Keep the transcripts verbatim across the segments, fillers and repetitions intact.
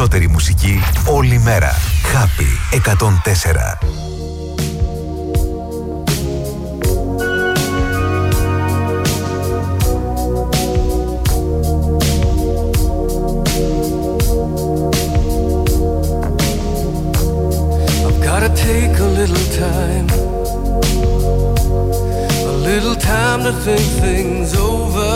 περισσότερη μουσική όλη μέρα. Happy εκατόν τέσσερα. Take a little time, a little time to think things over.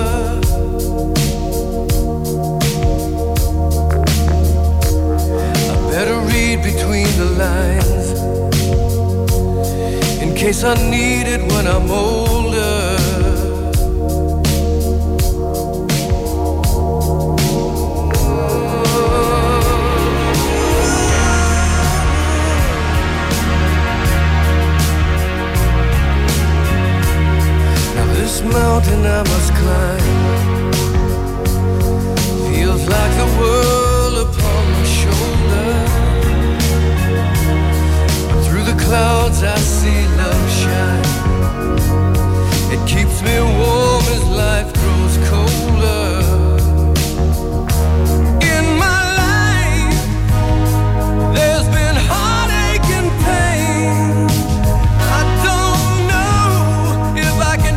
I better read between the lines in case I need it when I'm older. This mountain I must climb feels like the world upon my shoulder. Through the clouds I see love shine. It keeps me warm as life grows colder. In my life there's been heartache and pain. I don't know if I can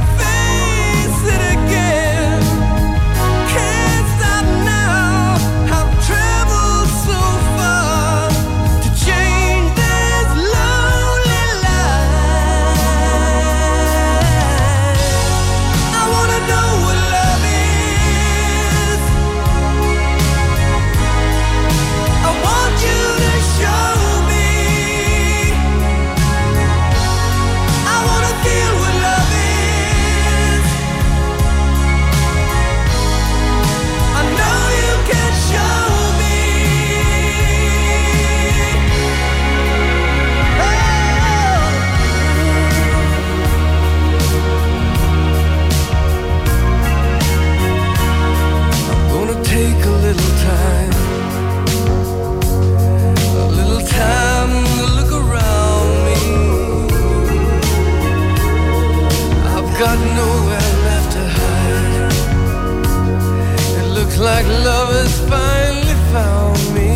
like love has finally found me.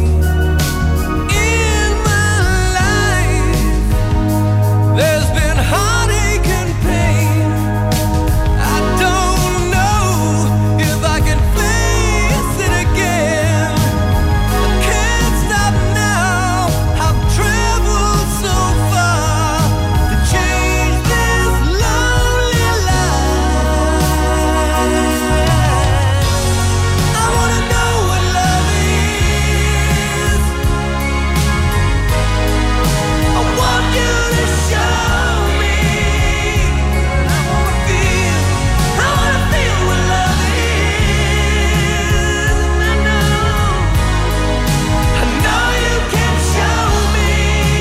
In my life there's been heartache and pain. I don't know if I can face it again. I can't stop now. I've traveled so far to change this lonely life. I wanna know what love is. I want you to show me. I wanna feel, I wanna feel what love is. I know, I know you can show me.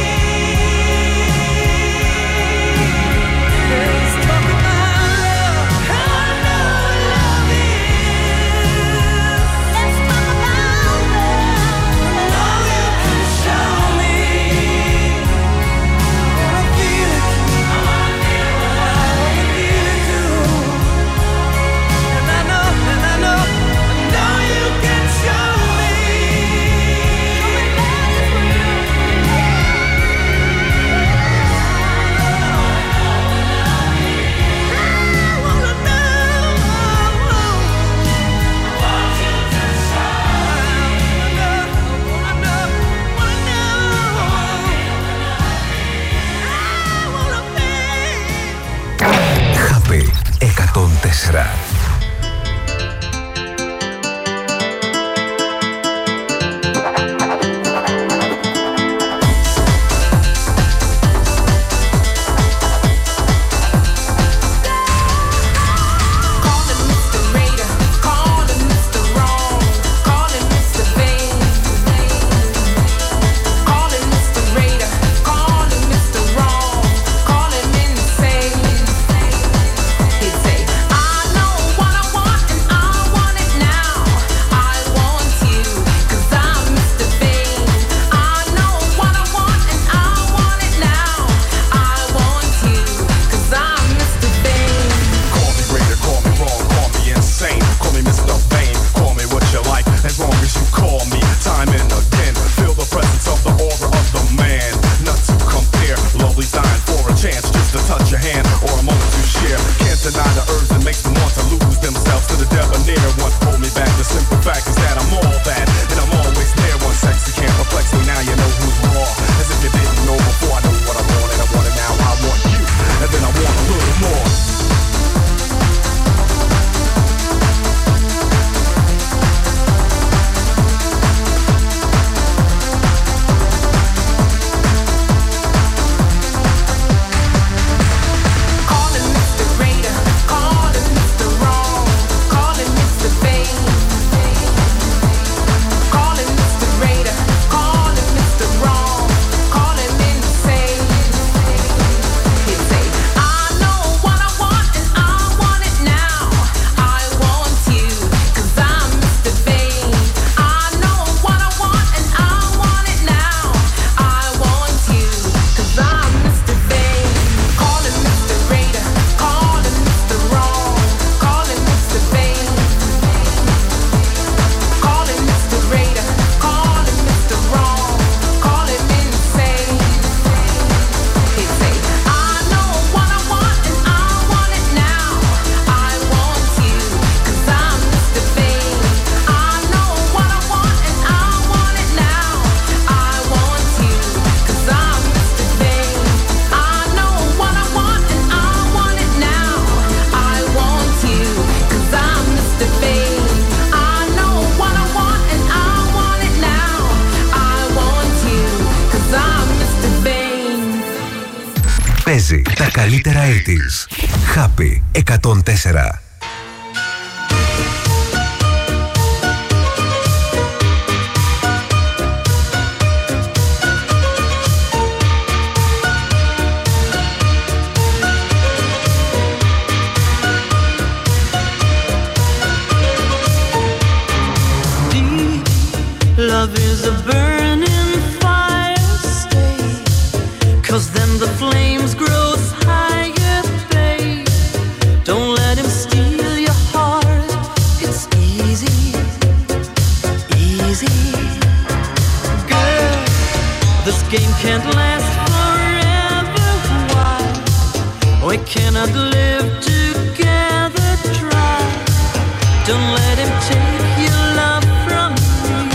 Let's talk about love. I wanna know what love is. Let's talk about love. I know you can show me. I wanna feel it. I wanna feel it. I wanna feel it too. And I know, and I know, I know you can show me. I wanna know. I want you to show me. I wanna know, wanna know, wanna know. I wanna be. Happy εκατόν τέσσερα. Calling Mister Raider, calling Mister Wrong, calling Mister Vain, calling Mister Raider, calling Mister Wrong, calling insane. He'd say, I know Παίζει τα καλύτερα ογδόντα. Happy εκατόν τέσσερα. Love is a burning fire, stay, 'cause then the flames grow higher, babe. Don't let him steal your heart, it's easy, easy. Girl, this game can't last forever, why? We cannot live together, try. Don't let him take your love from me.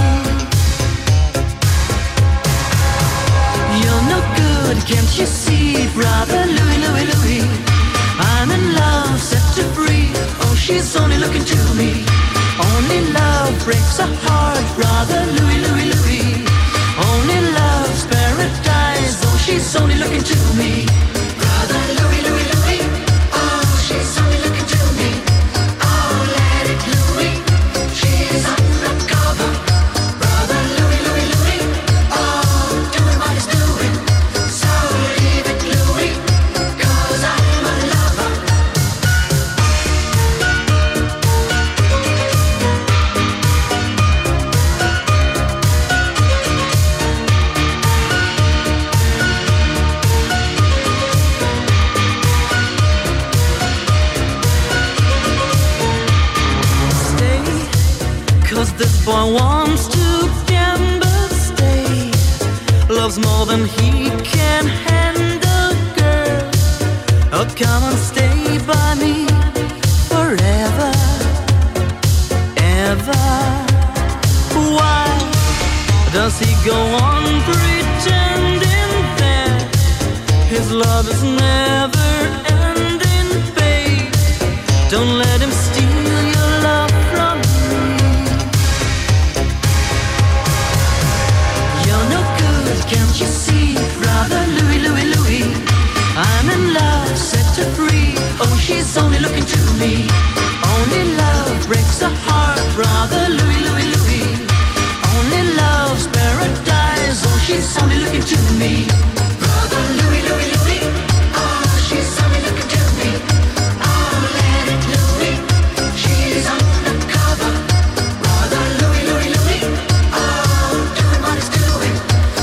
No good, can't you see, brother Louis, Louis, Louis? I'm in love, set to free. Oh, she's only looking to me. Only love breaks a heart, brother Louis, Louis, Louis. Only love's paradise. Oh, she's only looking to me. Brother Louis, Louis, Louis. Oh, she's only looking to me. Oh, let it Louis. She's undercover. Brother Louis, Louis, Louis. Oh, doing what he's doing. This boy wants to gamble, stay. Loves more than he can handle, girl. Oh, come and stay by me forever, ever. Why does he go on pretending that his love is never ending, babe? Don't let him steal your love from me. Can't you see, brother Louis, Louis, Louis? I'm in love, set to free. Oh, she's only looking to me. Only love breaks a heart, brother Louis, Louis, Louis. Only love's paradise. Oh, she's only looking to me. Brother Louis, Louis, Louis. Oh, she's only looking to me. Oh, let it Louis. She's undercover. Brother Louis, Louis, Louis. Oh, doing what he's doing.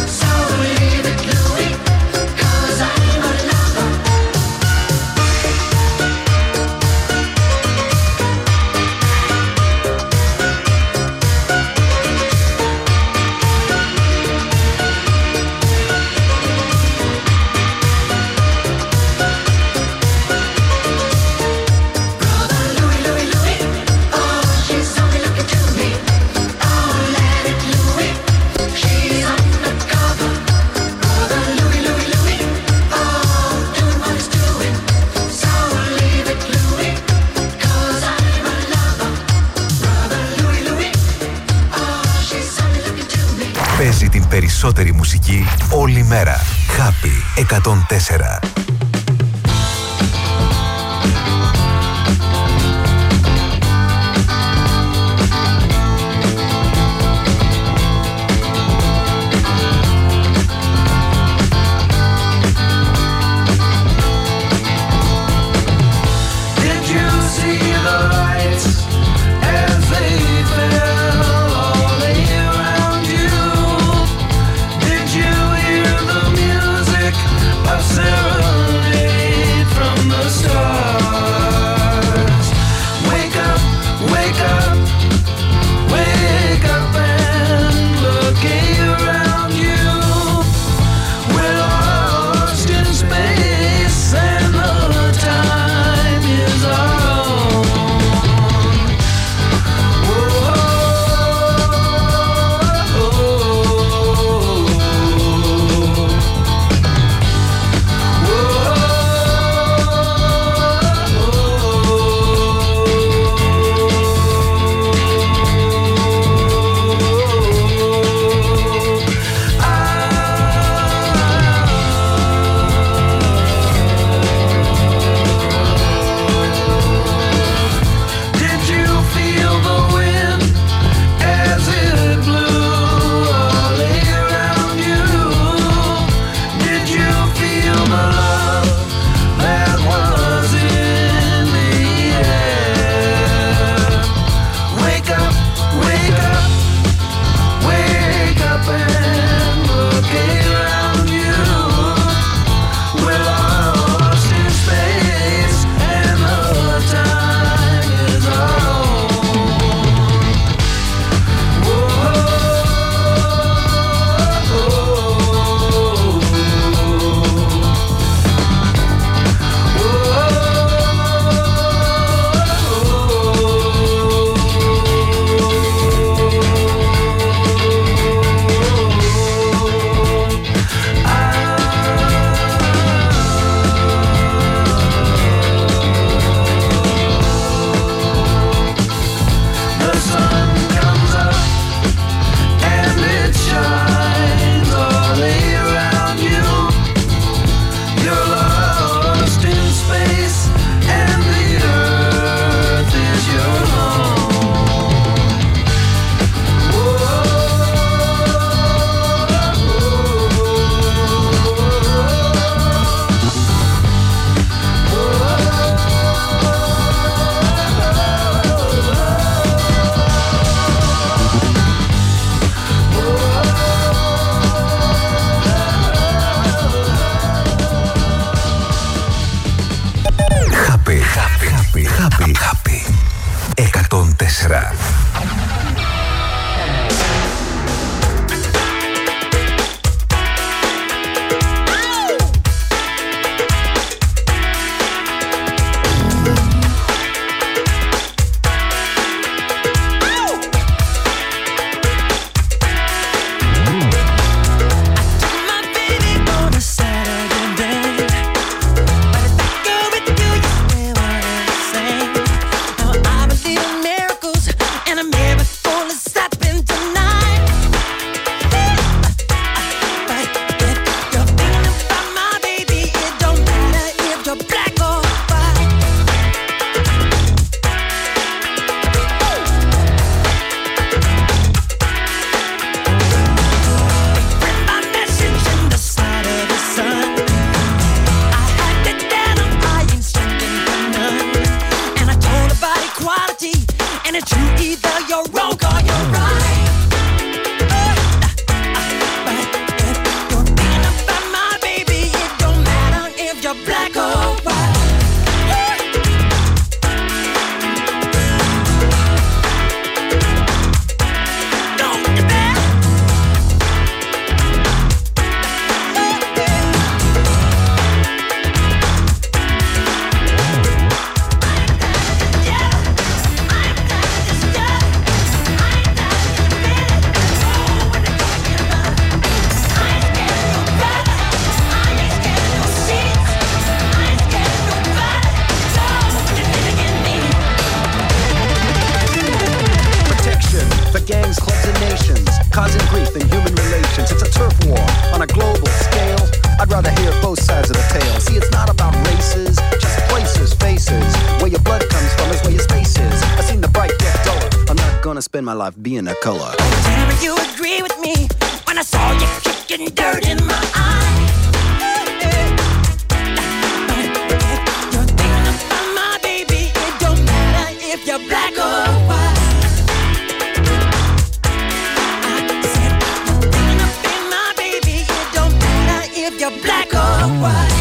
Παίζει την περισσότερη μουσική όλη μέρα. Happy εκατόν τέσσερα. Sarah Happy. Happy. εκατόν τέσσερα. Spend my life being a color. Tell you agree with me when I saw you kicking dirt in my eye. You're thinking about my baby. It don't matter if you're black or white. I said you're thinking about my baby. It don't matter if you're black or white.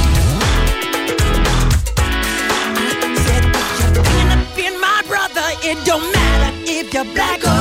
I said you're thinking about my brother. It don't matter if you're black or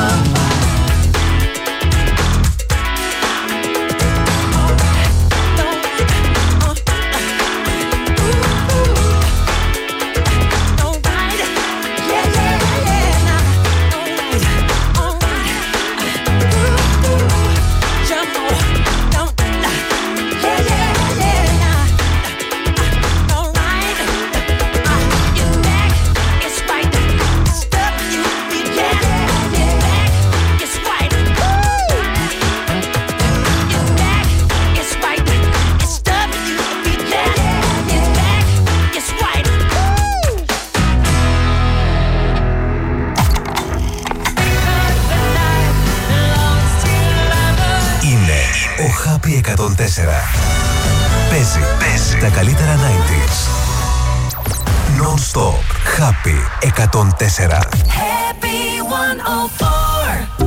εκατόν τέσσερα. Παίζει, παίζει τα καλύτερα ενενήντα. Non-stop. Happy εκατόν τέσσερα. Happy εκατόν τέσσερα.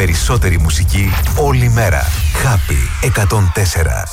περισσότερη μουσική όλη μέρα. Happy εκατόν τέσσερα.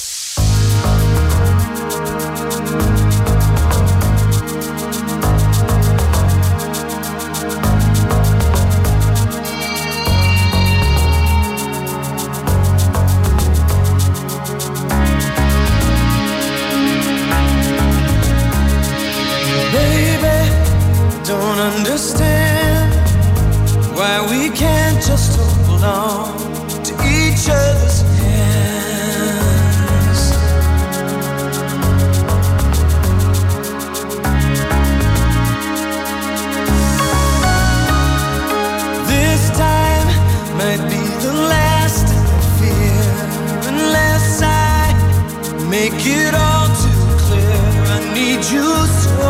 Understand why we can't just hold on to each other's hands. This time might be the last I fear, unless I make it all too clear. I need you so.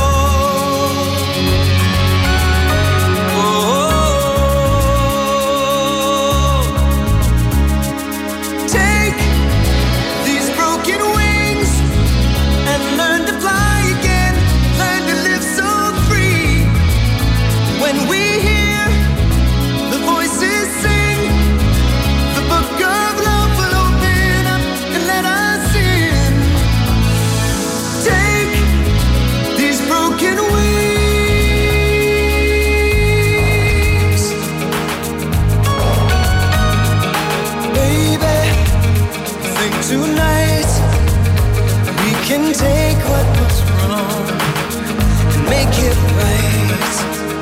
Tonight we can take what was wrong and make it right.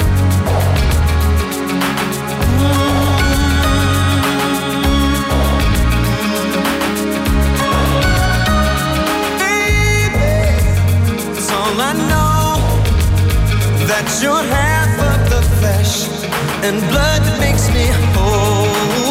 Mm-hmm. Baby, it's all I know, that you're half of the flesh and blood that makes me whole.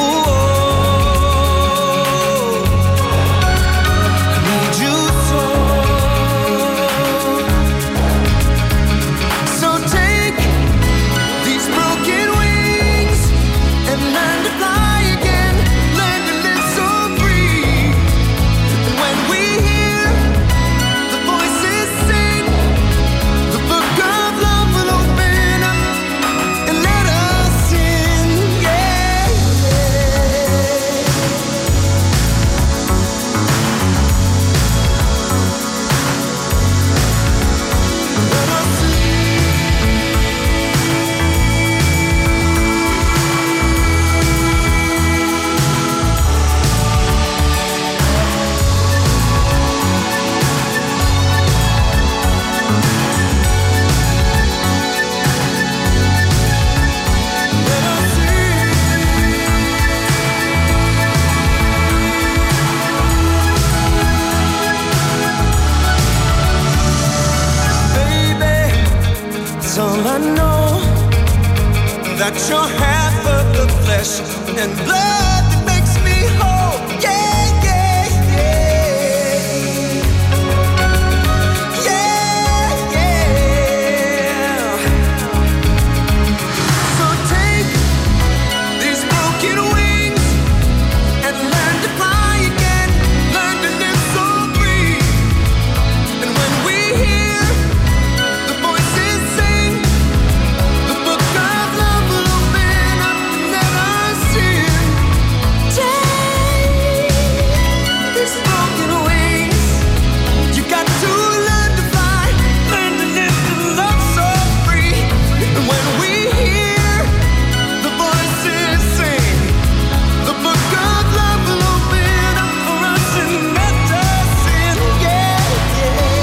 That you're half of the flesh and blood that makes me whole. Yeah, yeah, yeah. Yeah, yeah. So take these broken wings and learn to fly again. Learn to live so free. And when we hear the voices sing, the book of love will open up and let us see. Take these broken wings. You got to learn to fly, learn to live to love so free. And when we hear the voices sing, the book of love will open up for us and let us in. Yeah, yeah.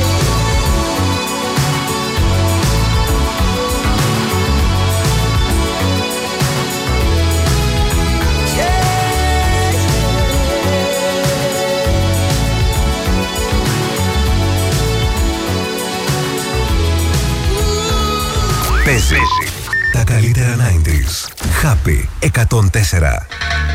Παίζει τα καλύτερα ενενήντα. Happy εκατόν τέσσερα.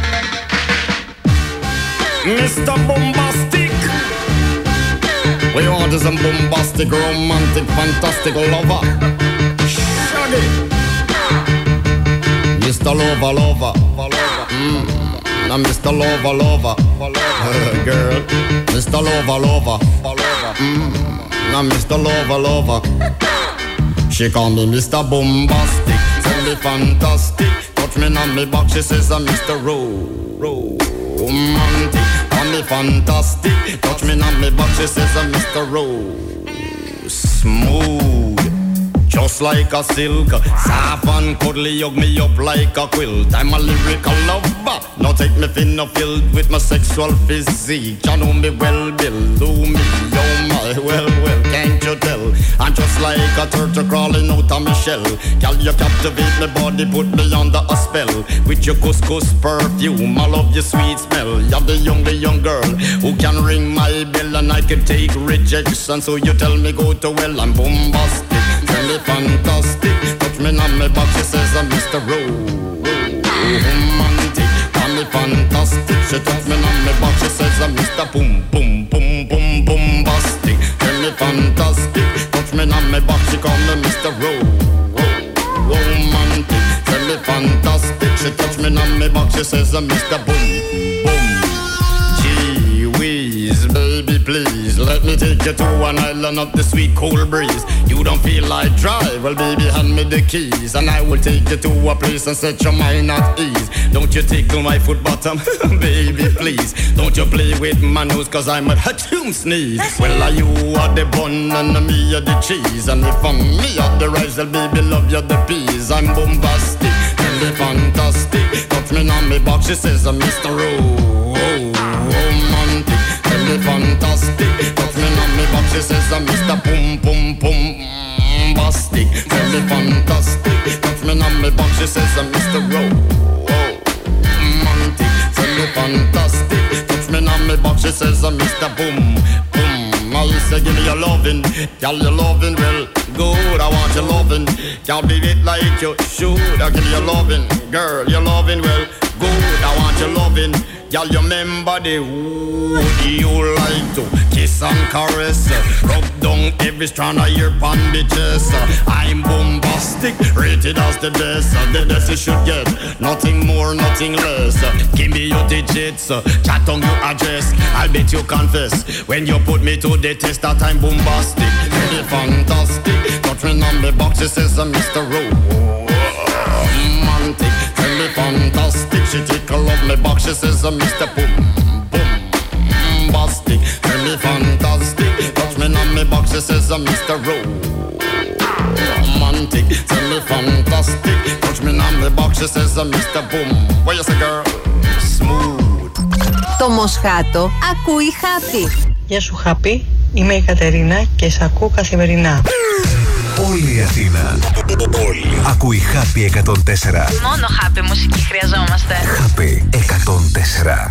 Mister Bombastic, we want is a bombastic, romantic, fantastic lover. Shaggy, Mister Lover, lover, mm. Now Mister Lover, lover, girl, Mister Lover, lover, mm. Now Mister Lover, lover. She call me Mister Bombastic, tell me fantastic. touch me on me back, she says I'm Mister Romantic, call me fantastic. Touch me on me back, she says I'm Mister Smooth, just like a silk, soft and cuddly, hug me up like a quilt. I'm a lyrical lover, now take me thin or filled with my sexual physique. You know me well, Bill, do me, oh my, well, well, can't you tell? I'm just like a turtle crawling out of my shell. Girl, you captivate my body, put me under a spell. With your couscous perfume, I love your sweet smell. You're the young, the young girl who can ring my bell, and I can take rejection. So you tell me go to well, I'm bombastic. Tell me fantastic, touch me on my back, she says I'm Mister Romantic. Tell me fantastic, she touch me on my back, she says I'm Mister Boom, boom, boom, boom, bombastic. Tell me fantastic, touch me on my back, she call me Mister Romantic. Tell me fantastic, she touch me on my back, she says I'm Mister Boom, boom. Gee whiz, baby please, let me take you to an island of the sweet cool breeze. You don't feel like drive, well baby hand me the keys, and I will take you to a place and set your mind at ease. Don't you tickle my foot bottom, baby please. Don't you play with my nose, cause I'm a hatoom sneeze. Well are you are the bun and me are the cheese, and if I'm me are the rice, well baby love you the peas. I'm bombastic, tell me fantastic, touch me on me box, she says I'm Mister Romantic. Tell me fantastic, touch me on me back, she says I'm Mister Boom Boom Boom Bastic. Tell me fantastic, touch me on me back, she says I'm Mister Romantic. Tell me fantastic, touch me on me back, she says I'm Mister Boom Boom. I say give me your lovin', girl your lovin' well good. I want your lovin', can't be it like you should. I give you your lovin', girl your lovin' well good. I want your lovin', y'all you remember the wood you like to kiss and caress, rub down every strand of your bandages. I'm bombastic, rated as the best. The best you should get, nothing more, nothing less. Give me your digits, chat on your address. I'll bet you confess when you put me to the test that I'm bombastic. Really fantastic, touch me on the box, she says I'm Mister Romantic. Tell me fantastic, she tickle up my box, she says I'm Mister Boom Bombastic. Tell me fantastic, touch me on my box, she says I'm Mister Romantic. Tell me fantastic, touch me on my box, she says I'm Mister Boom. What you say girl? Smooth. Το Μοσχάτο ακούει Happy. Γεια σου Happy, είμαι η Κατερίνα και σε ακούω καθημερινά. Όλη η Αθήνα. Όλη. Ακούει Happy εκατόν τέσσερα. Μόνο Happy μουσική χρειαζόμαστε. Happy εκατόν τέσσερα.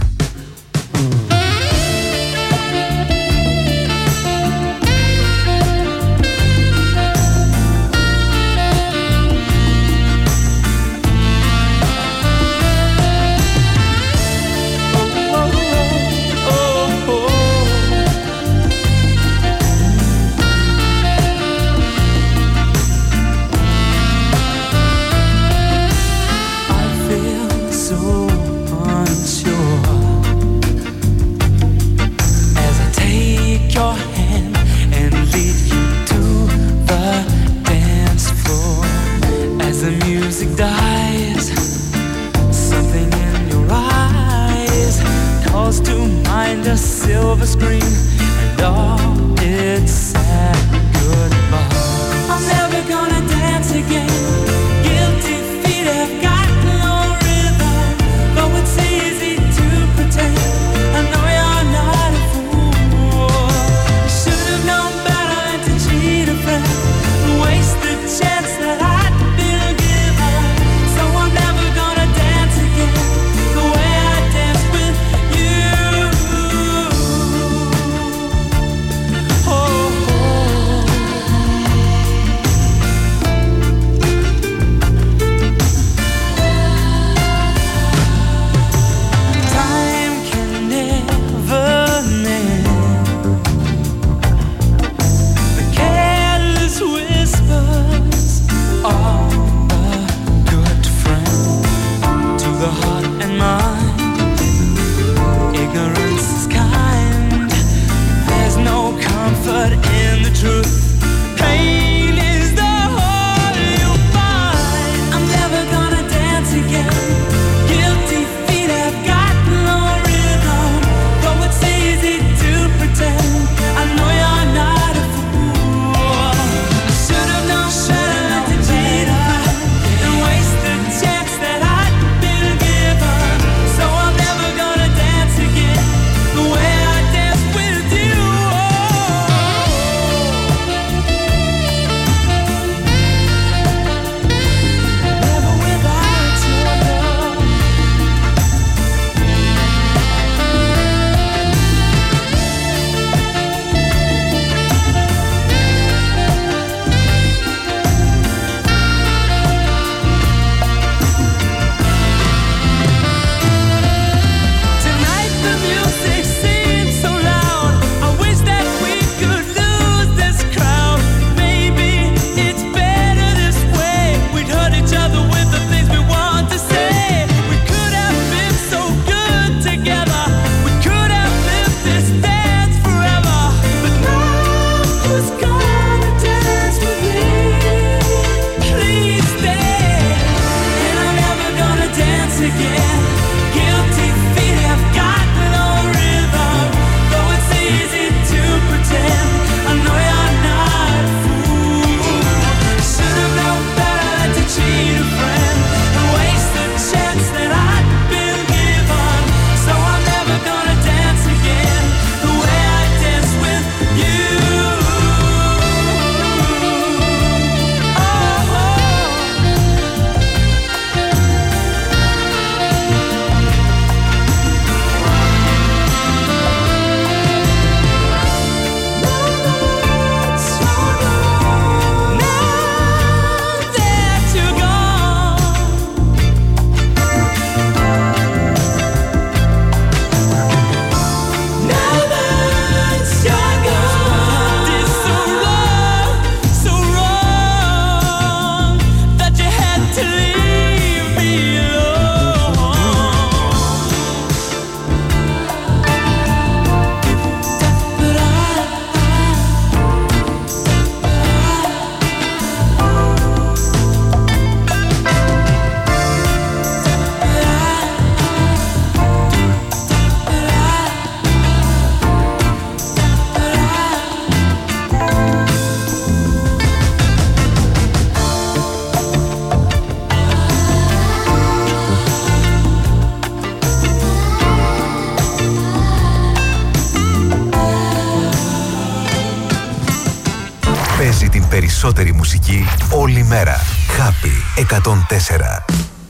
περισσότερη μουσική όλη μέρα. Happy εκατόν τέσσερα.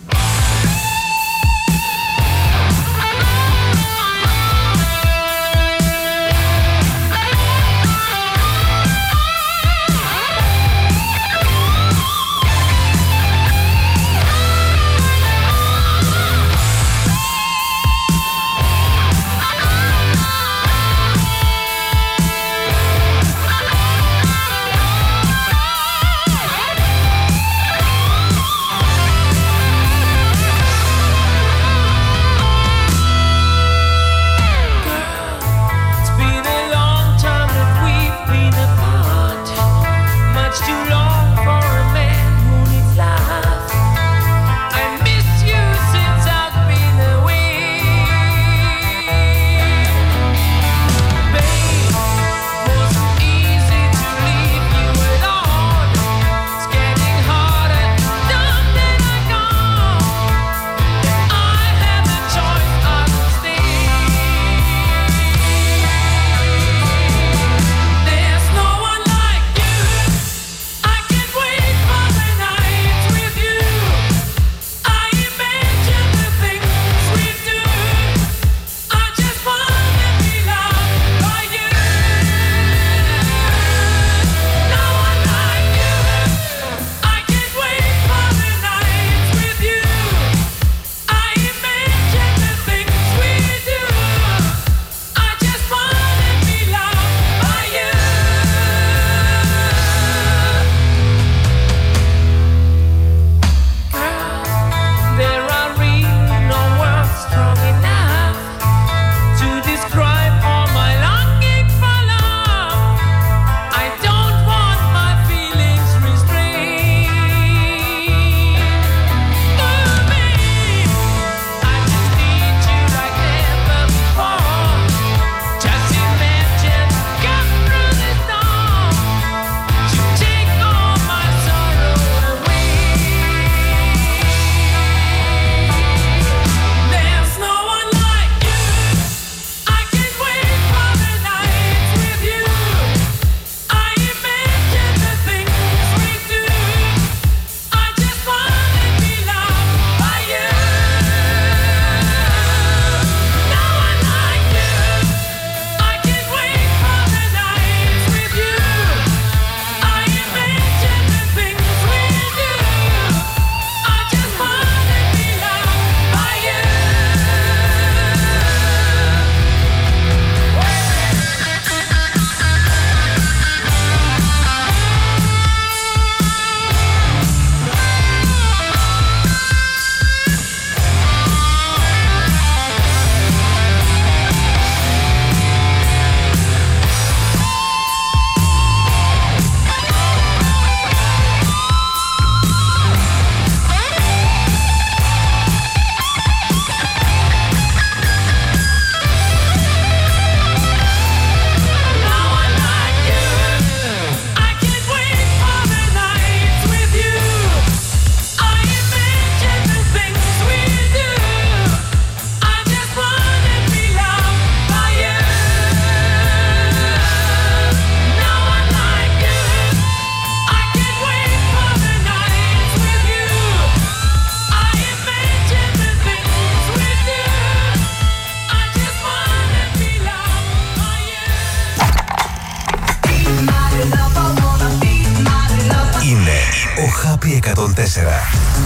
εκατόν τέσσερα.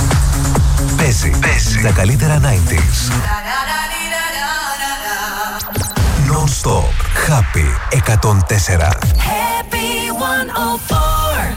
Παίζει, παίζει τα καλύτερα ενενήντα. Non-stop. Happy εκατόν τέσσερα. Happy εκατόν τέσσερα.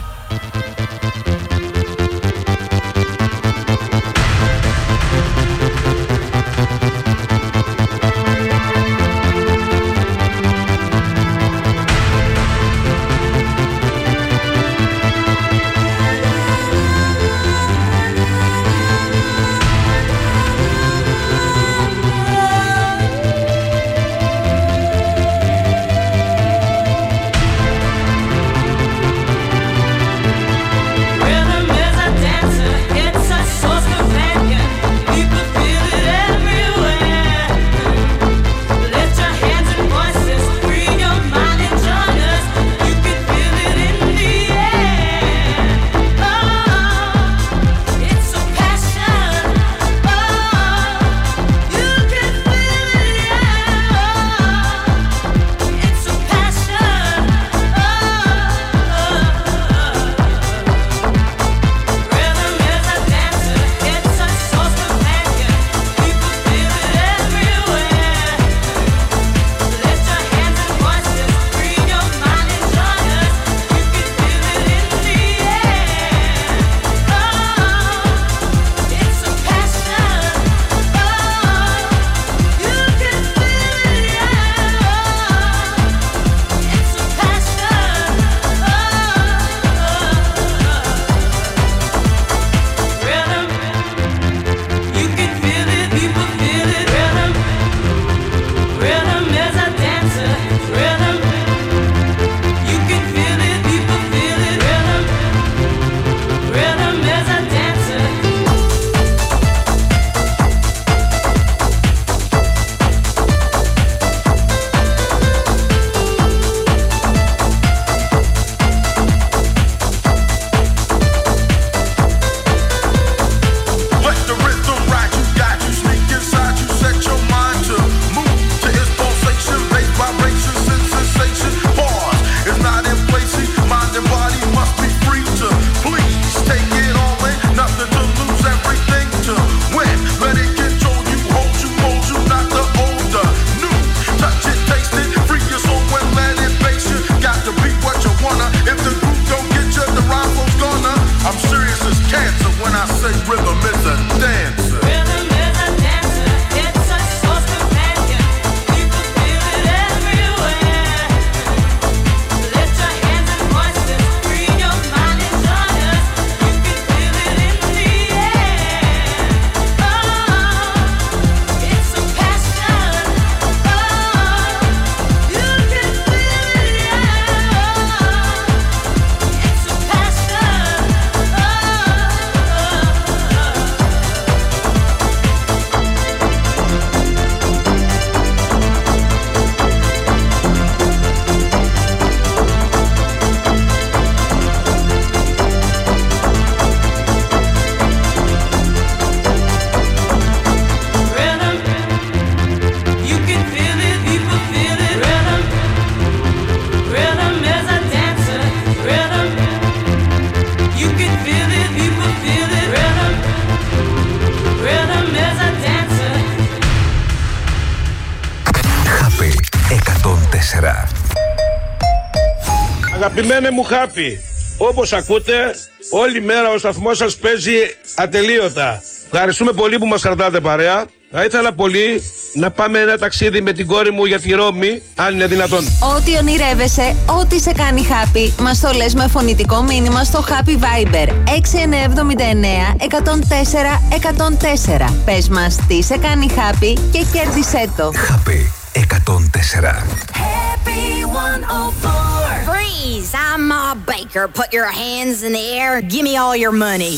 Αγαπημένε μου Χάπη, όπως ακούτε, όλη μέρα ο σταθμός σας παίζει ατελείωτα. Ευχαριστούμε πολύ που μας κρατάτε παρέα. Θα ήθελα πολύ να πάμε ένα ταξίδι με την κόρη μου για τη Ρώμη, αν είναι δυνατόν. Ό,τι ονειρεύεσαι, ό,τι σε κάνει happy, μας το λες με φωνητικό μήνυμα στο Happy Viber έξι εννιά εβδομήντα εννέα εκατόν τέσσερα εκατόν τέσσερα. Πες μας τι σε κάνει happy και κέρδισέ το. Happy εκατόν τέσσερα. Happy εκατόν τέσσερα. Freeze! I'm Ma Baker. Put your hands in the air. Give me all your money.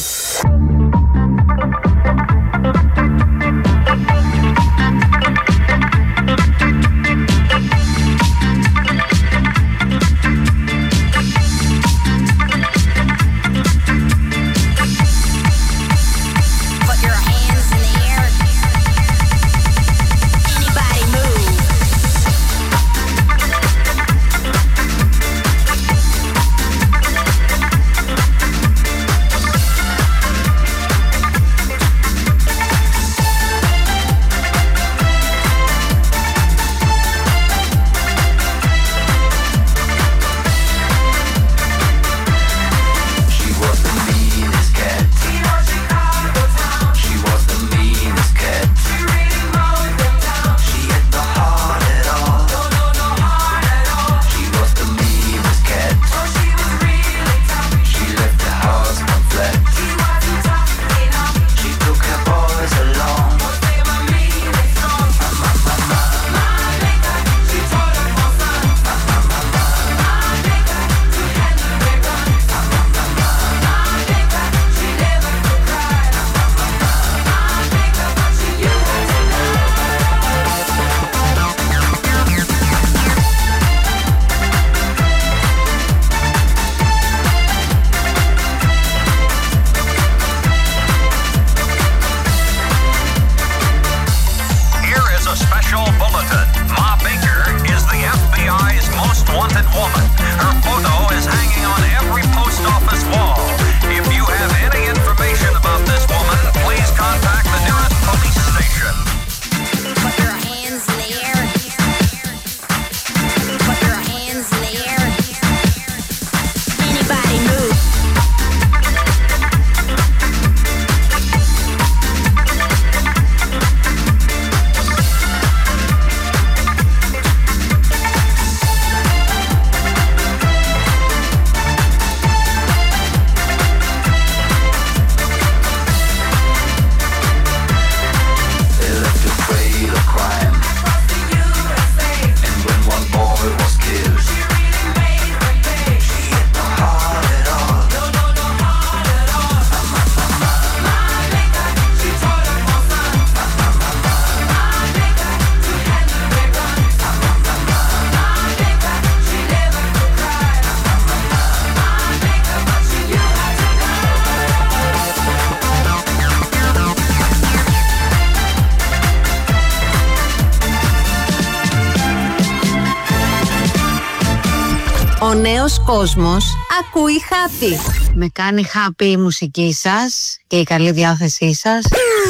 Ο νέος κόσμος ακούει happy. Με κάνει happy η μουσική σας και η καλή διάθεσή σας.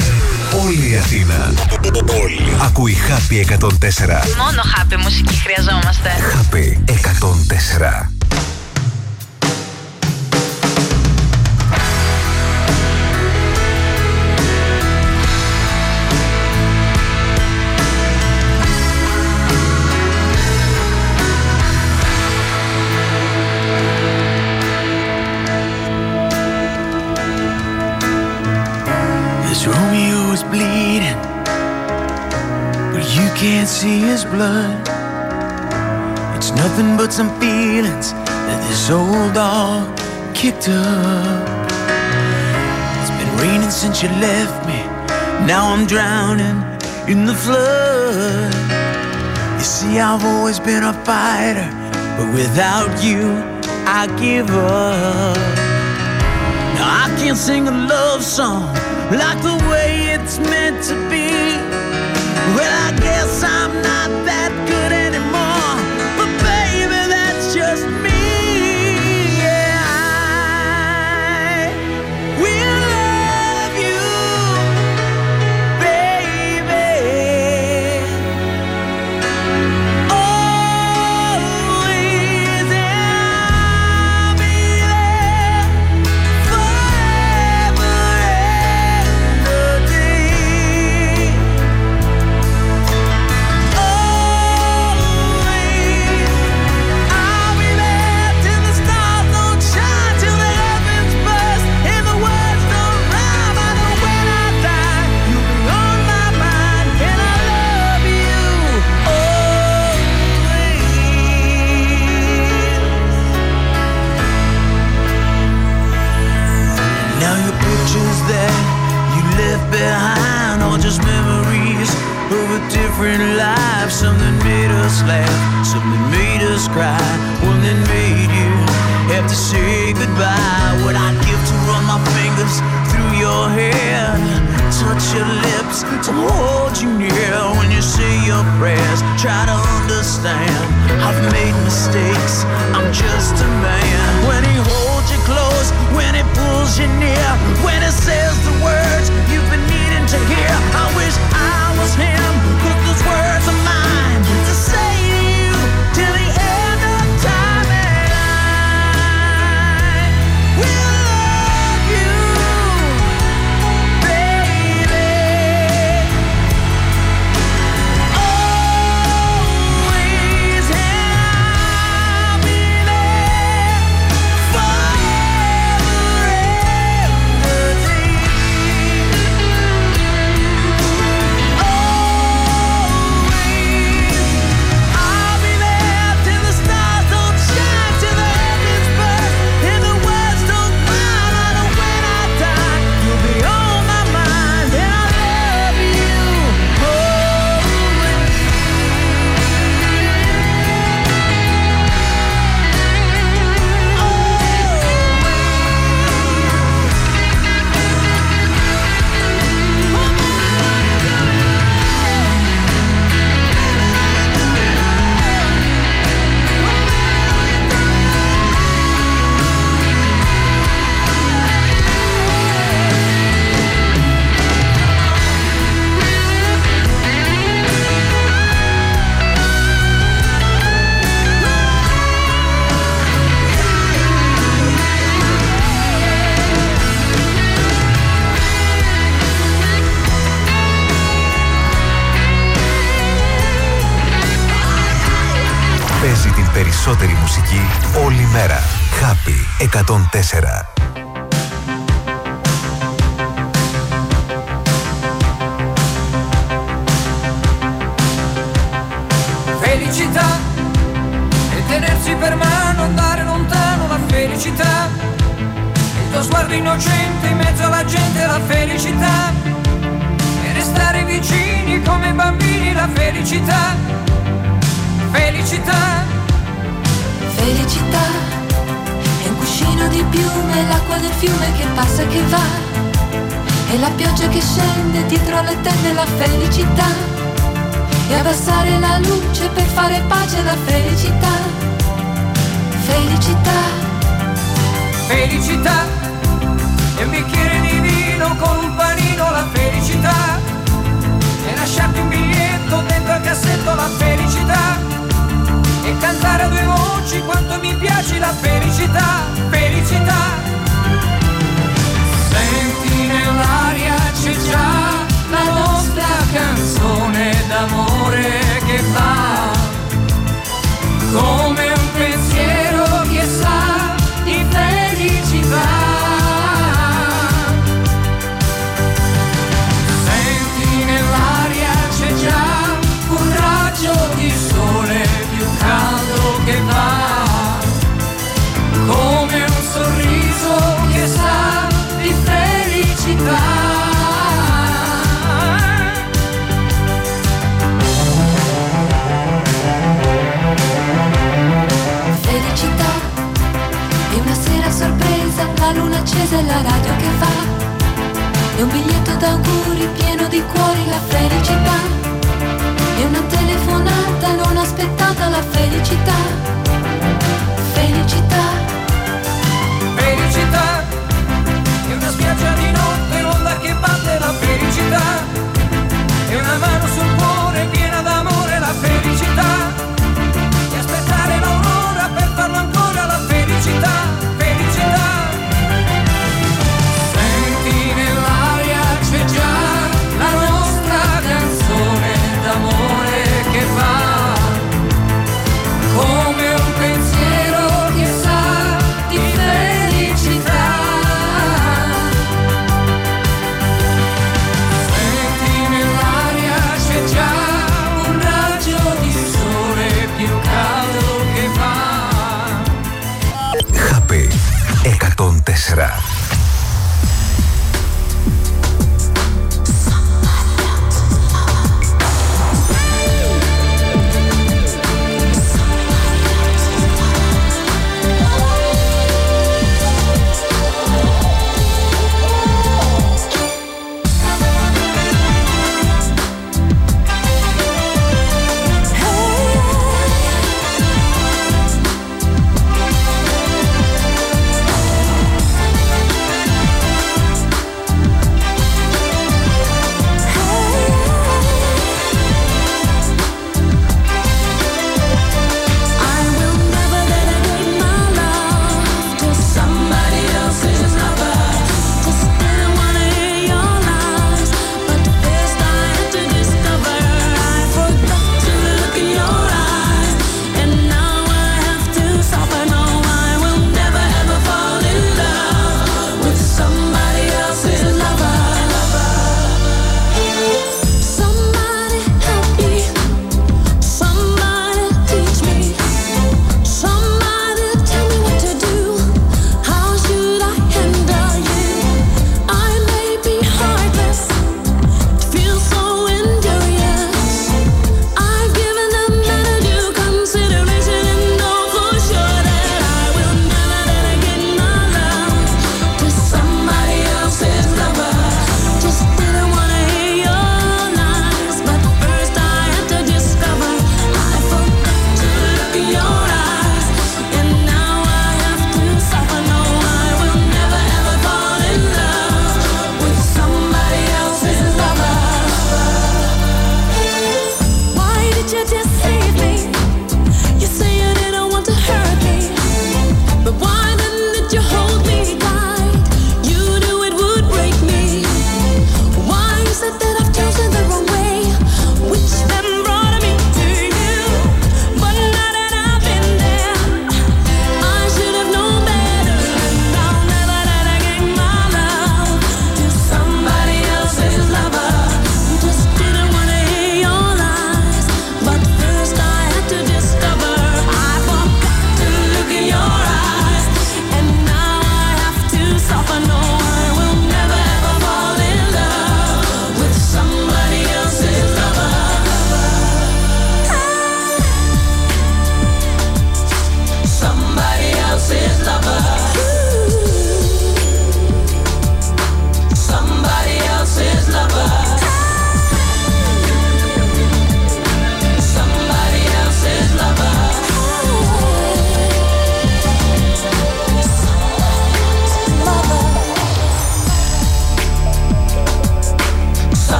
Όλη η Αθήνα Όλη. ακούει Happy εκατόν τέσσερα. Μόνο happy μουσική χρειαζόμαστε. Happy εκατόν τέσσερα. Romeo is bleeding, but you can't see his blood. It's nothing but some feelings that this old dog kicked up. It's been raining since you left me. Now I'm drowning in the flood. You see, I've always been a fighter, but without you, I give up. Now I can't sing a love song like the way it's meant to be. Well, I guess I'm not that good anymore, but baby, that's just me. Yeah, I will love you, baby, always, and that you left behind, or just memories of a different life? Something made us laugh, something made us cry, one that made you have to say goodbye. What I'd give to run my fingers through your hair, touch your lips, to hold you near. When you say your prayers, try to understand, I've made mistakes, I'm just a man. When he holds you close, when he pulls you near, when he says the words you've been needing to hear, I wish I was him, put those words of mine to say to you till the end of time, and I will love you, baby, always, and I'll be there forever and a day. I'll be there till the stars don't shine, till the heavens burst, and the words don't cry. I know when I die, you'll be on my mind, and I love you always. Παίζει την περισσότερη μουσική όλη μέρα. Happy εκατόν τέσσερα. Felicità e tenersi per mano, andare lontano, la felicità, il tuo sguardo innocente in mezzo alla gente, la felicità, e restare vicini come bambini, la felicità, felicità. Felicità è un cuscino di piume, l'acqua del fiume che passa e che va, e la pioggia che scende dietro alle tende, la felicità, e abbassare la luce per fare pace, la felicità, felicità. Felicità e un bicchiere di vino con un panino, la felicità, e lasciarti un biglietto dentro al cassetto, la felicità, e cantare a due voci quanto mi piace, la felicità, felicità. Senti nell'aria c'è già la nostra canzone d'amore che va come un pensiero che sa di felicità. Senti nell'aria c'è già un raggio di sole più caldo che va come un sorriso che sa di felicità. Felicità è una sera sorpresa, la luna accesa e la radio che va, è un biglietto d'auguri pieno di cuori, la felicità, è una telefonata non aspettata, la felicità, felicità. Felicità è una spiaggia di notte, l'onda che batte, la felicità, è una mano sul cuore piena d'amore, la felicità, e aspettare l'aurora per farlo ancora, la felicità, felicità. Senti nell'aria c'è già la nostra canzone d'amore che va come un pensiero che sa di felicità. Senti nell'aria c'è già un raggio di sole più caldo che va. Happy εκατόν τέσσερα.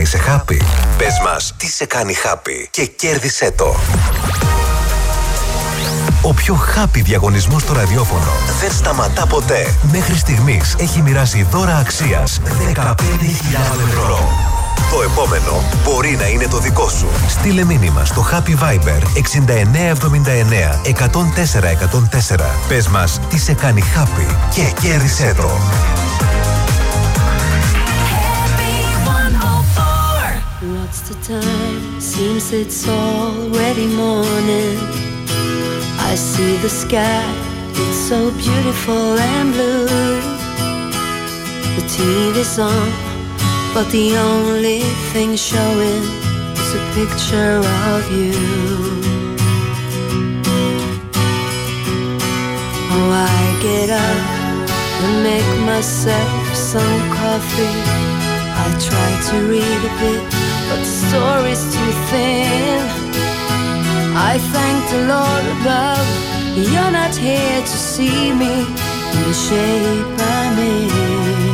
είσαι happy? Πες μας τι σε κάνει happy και κέρδισέ το. Ο πιο happy διαγωνισμός στο ραδιόφωνο δεν σταματά ποτέ. Μέχρι στιγμής έχει μοιράσει δώρα αξίας δεκαπέντε χιλιάδες ευρώ. Το επόμενο μπορεί να είναι το δικό σου. Στείλε μήνυμα στο Happy Viber εξήντα εννέα εβδομήντα εννέα εκατόν τέσσερα εκατόν τέσσερα. Πες μας τι σε κάνει happy και κέρδισέ το. What's the time? Seems it's already morning. I see the sky, it's so beautiful and blue. The T V's on, but the only thing showing is a picture of you. Oh, I get up and make myself some coffee. I try to read a bit, but the story's too thin. I thank the Lord above, you're not here to see me in the shape I'm in.